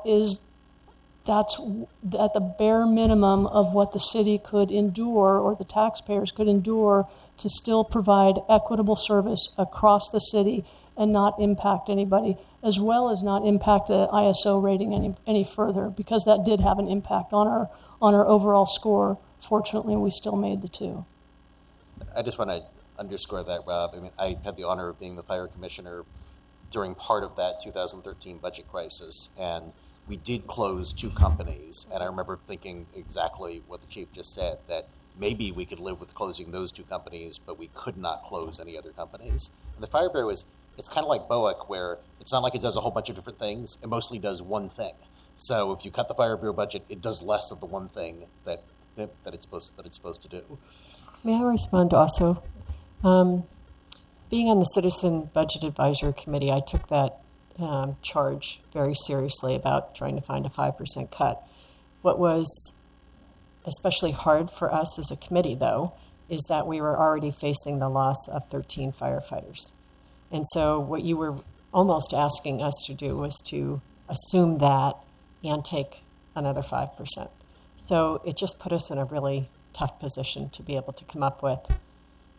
at the bare minimum of what the city could endure or the taxpayers could endure to still provide equitable service across the city and not impact anybody, as well as not impact the ISO rating any further, because that did have an impact on our overall score. Fortunately, we still made the 2. I just want to underscore that, Rob. I had the honor of being the fire commissioner during part of that 2013 budget crisis, and we did close 2 companies, and I remember thinking exactly what the chief just said, that maybe we could live with closing those 2 companies, but we could not close any other companies. And the Fire Bureau it's kind of like BOEC, where it's not like it does a whole bunch of different things. It mostly does one thing. So if you cut the Fire Bureau budget, it does less of the one thing that it's supposed to do. May I respond also? Being on the Citizen Budget Advisory Committee, I took that charge very seriously about trying to find a 5% cut. What was especially hard for us as a committee, though, is that we were already facing the loss of 13 firefighters. And so what you were almost asking us to do was to assume that and take another 5%. So it just put us in a really tough position to be able to come up with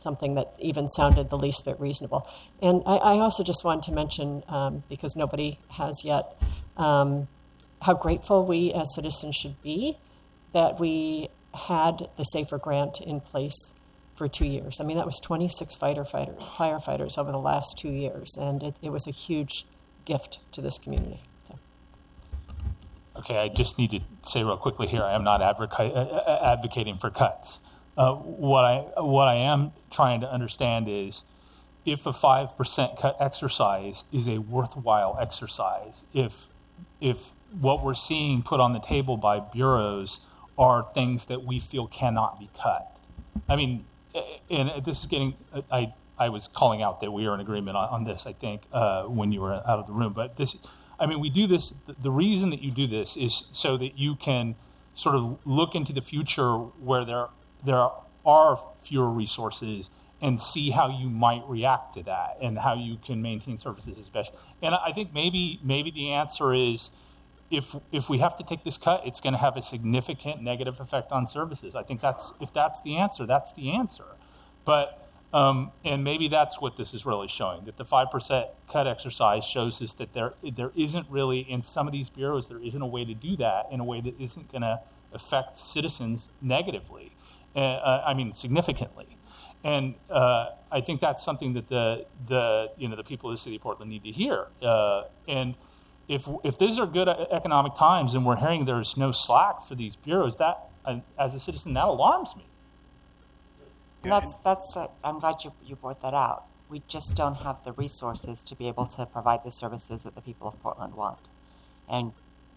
something that even sounded the least bit reasonable. And I also just wanted to mention, because nobody has yet, how grateful we as citizens should be that we had the SAFER grant in place for 2 years. I mean, that was 26 firefighters over the last 2 years, and it was a huge gift to this community. So. Okay, I just need to say real quickly here, I am not advocating for cuts. What I am trying to understand is if a 5% cut exercise is a worthwhile exercise, if what we're seeing put on the table by bureaus are things that we feel cannot be cut. I mean, and this is getting, I was calling out that we are in agreement on this, I think, when you were out of the room. But this, I mean, we do this, the reason that you do this is so that you can sort of look into the future where there are fewer resources and see how you might react to that and how you can maintain services as best. And I think maybe the answer is if we have to take this cut, it's going to have a significant negative effect on services. I think if that's the answer, that's the answer. But and maybe that's what this is really showing, that the 5% cut exercise shows us that there isn't really, in some of these bureaus, there isn't a way to do that in a way that isn't going to affect citizens negatively, significantly. And I think that's something that the people of the city of Portland need to hear. And if these are good economic times and we're hearing there's no slack for these bureaus, that as a citizen, that alarms me. And I'm glad you brought that out. We just don't have the resources to be able to provide the services that the people of Portland want. And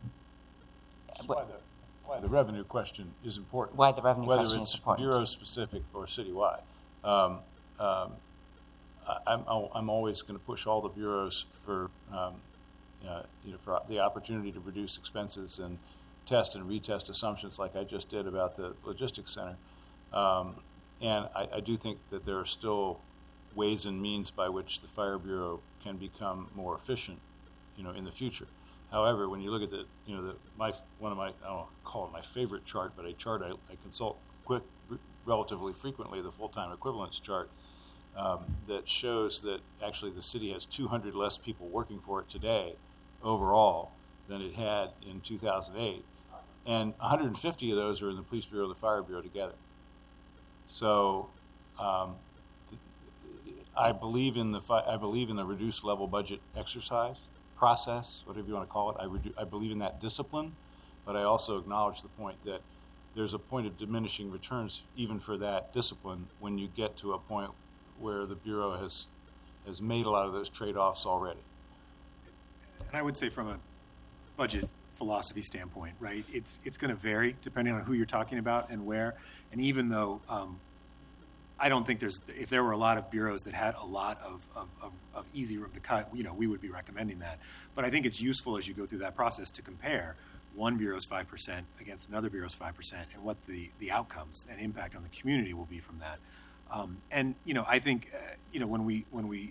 why the revenue question is important. Why the revenue question is important. Whether it's bureau-specific or citywide. I'm always going to push all the bureaus for the opportunity to reduce expenses and test and retest assumptions like I just did about the logistics center. And I do think that there are still ways and means by which the Fire Bureau can become more efficient, in the future. However, when you look at one of my, I don't know, call it my favorite chart, but a chart I consult relatively frequently, the full-time equivalence chart, that shows that actually the city has 200 less people working for it today overall than it had in 2008. And 150 of those are in the Police Bureau and the Fire Bureau together. So I believe in the reduced level budget exercise process, whatever you want to call it. I believe in that discipline, but I also acknowledge the point that there's a point of diminishing returns even for that discipline when you get to a point where the Bureau has made a lot of those trade-offs already. And I would say from a budget philosophy standpoint, right, it's going to vary depending on who you're talking about and where. And even though I don't think if there were a lot of bureaus that had a lot of easy room to cut, we would be recommending that. But I think it's useful as you go through that process to compare one bureau's 5% against another bureau's 5% and what the outcomes and impact on the community will be from that. I think when we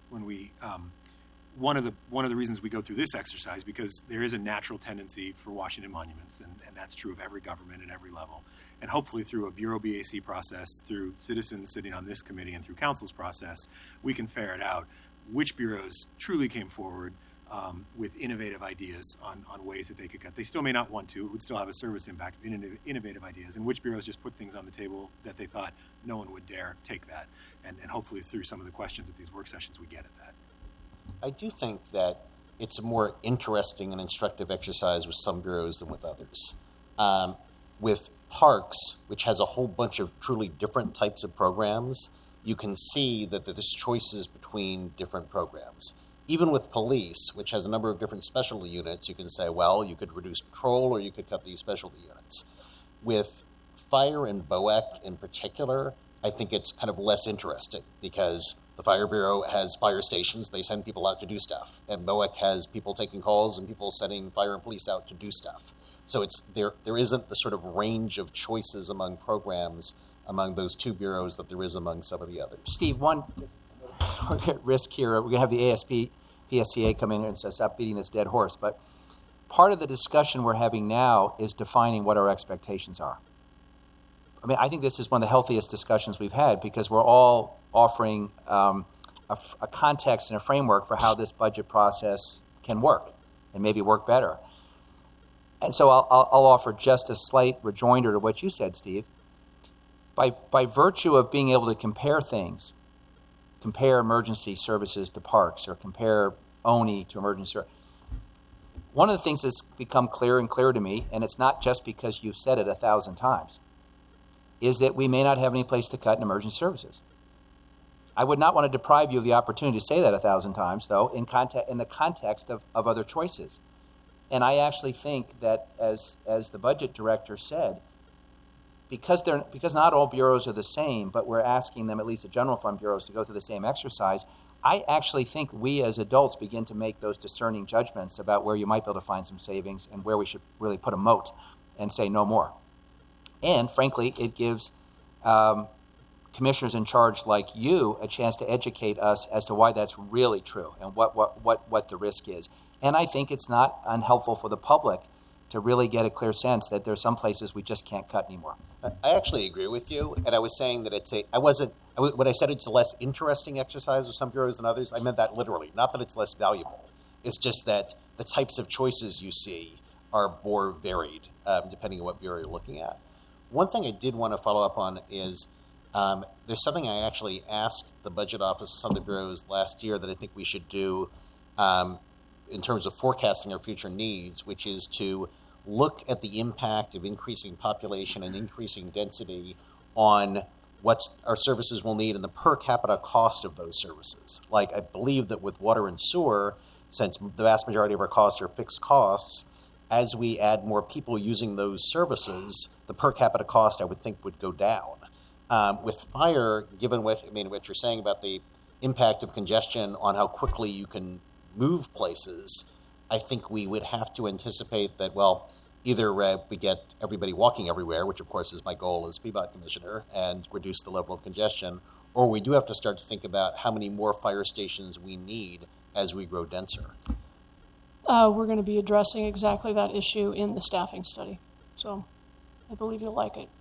one of the reasons we go through this exercise, because there is a natural tendency for Washington monuments, and that's true of every government at every level. And hopefully through a Bureau BAC process, through citizens sitting on this committee and through council's process, we can ferret out which bureaus truly came forward with innovative ideas on ways that they could cut. They still may not want to. It would still have a service impact, innovative ideas. And which bureaus just put things on the table that they thought no one would dare take that. And hopefully through some of the questions at these work sessions, we get at that. I do think that it's a more interesting and instructive exercise with some bureaus than with others. With Parks, which has a whole bunch of truly different types of programs, you can see that there's choices between different programs. Even with police, which has a number of different specialty units, you can say, well, you could reduce patrol or you could cut these specialty units. With fire and BOEC in particular, I think it's kind of less interesting because the Fire Bureau has fire stations. They send people out to do stuff. And BOEC has people taking calls and people sending fire and police out to do stuff. So there isn't the sort of range of choices among programs among those two bureaus that there is among some of the others. Steve, we're at risk here. We're going to have the ASP, PSCA come in here and say, stop beating this dead horse. But part of the discussion we're having now is defining what our expectations are. I mean, I think this is one of the healthiest discussions we've had because we're all offering a context and a framework for how this budget process can work and maybe work better. And so I'll offer just a slight rejoinder to what you said, Steve. By virtue of being able to compare things, compare emergency services to parks or compare ONI to emergency services, one of the things that's become clearer and clearer to me, and it's not just because you've said it 1,000 times, is that we may not have any place to cut in emergency services. I would not want to deprive you of the opportunity to say that 1,000 times, though, in the context of other choices. And I actually think that, as the budget director said, because not all bureaus are the same, but we're asking them, at least the general fund bureaus, to go through the same exercise, I actually think we as adults begin to make those discerning judgments about where you might be able to find some savings and where we should really put a moat and say no more. And frankly, it gives commissioners in charge like you a chance to educate us as to why that's really true and what the risk is. And I think it's not unhelpful for the public to really get a clear sense that there's some places we just can't cut anymore. I actually agree with you, and I was saying that when I said it's a less interesting exercise with some bureaus than others, I meant that literally, not that it's less valuable. It's just that the types of choices you see are more varied, depending on what bureau you're looking at. One thing I did want to follow up on is there's something I actually asked the budget office of some of the bureaus last year that I think we should do in terms of forecasting our future needs, which is to look at the impact of increasing population and increasing density on what our services will need and the per capita cost of those services. Like, I believe that with water and sewer, since the vast majority of our costs are fixed costs, as we add more people using those services, the per capita cost, I would think, would go down. With fire, given what you're saying about the impact of congestion on how quickly you can move places, I think we would have to anticipate that, well, either we get everybody walking everywhere, which of course is my goal as PBOT commissioner, and reduce the level of congestion, or we do have to start to think about how many more fire stations we need as we grow denser. We're going to be addressing exactly that issue in the staffing study. So I believe you'll like it.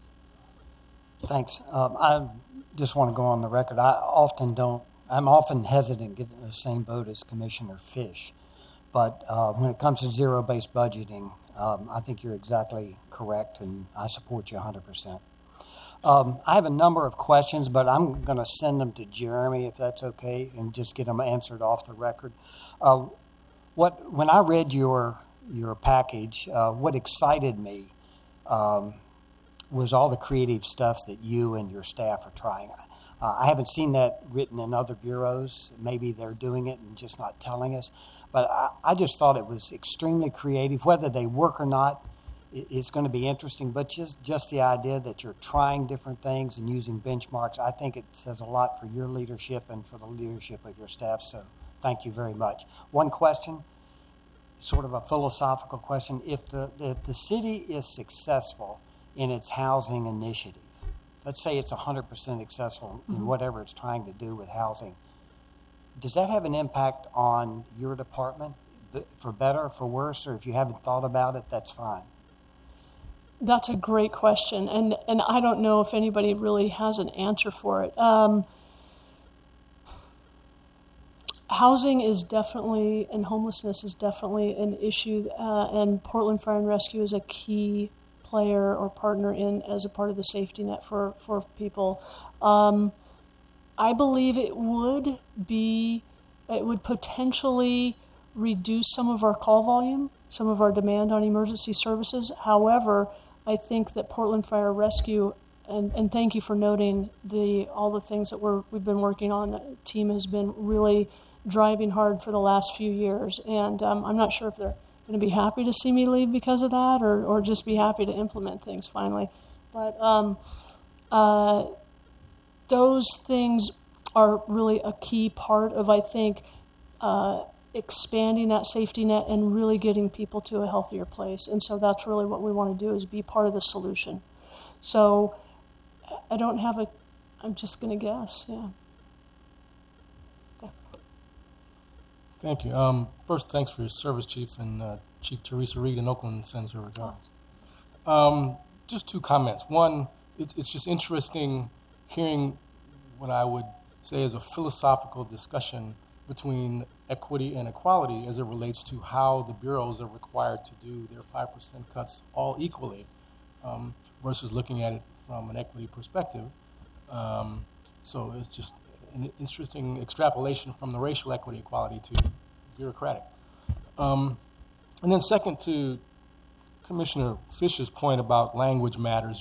Thanks. I just want to go on the record. I'm often hesitant getting in the same boat as Commissioner Fish. But when it comes to zero-based budgeting, I think you're exactly correct, and I support you 100%. I have a number of questions, but I'm going to send them to Jeremy, if that's okay, and just get them answered off the record. When I read your package, what excited me was all the creative stuff that you and your staff are trying. I haven't seen that written in other bureaus. Maybe they're doing it and just not telling us. But I just thought it was extremely creative. Whether they work or not, it's going to be interesting. But just the idea that you're trying different things and using benchmarks, I think it says a lot for your leadership and for the leadership of your staff. So thank you very much. One question, sort of a philosophical question. If the city is successful in its housing initiative, let's say it's 100% successful in whatever it's trying to do with housing, does that have an impact on your department, for better or for worse? Or if you haven't thought about it, that's fine. That's a great question, and I don't know if anybody really has an answer for it. Housing is definitely, and homelessness is definitely an issue, and Portland Fire and Rescue is a key player or partner in as a part of the safety net for people. I believe it would potentially reduce some of our call volume, some of our demand on emergency services. However, I think that Portland Fire Rescue, and thank you for noting all the things that we've been working on. The team has been really driving hard for the last few years, and I'm not sure if they're going to be happy to see me leave because of that, or just be happy to implement things finally. But those things are really a key part of, I think, expanding that safety net and really getting people to a healthier place. And so that's really what we want to do, is be part of the solution. So I don't have I'm just going to guess, yeah. Okay. Thank you. First, thanks for your service, Chief, and Chief Teresa Reed in Oakland sends her regards. Just two comments. One, it's just interesting hearing what I would say is a philosophical discussion between equity and equality as it relates to how the bureaus are required to do their 5% cuts all equally, versus looking at it from an equity perspective. So it's just an interesting extrapolation from the racial equity equality to bureaucratic. And then second, to Commissioner Fish's point about language matters,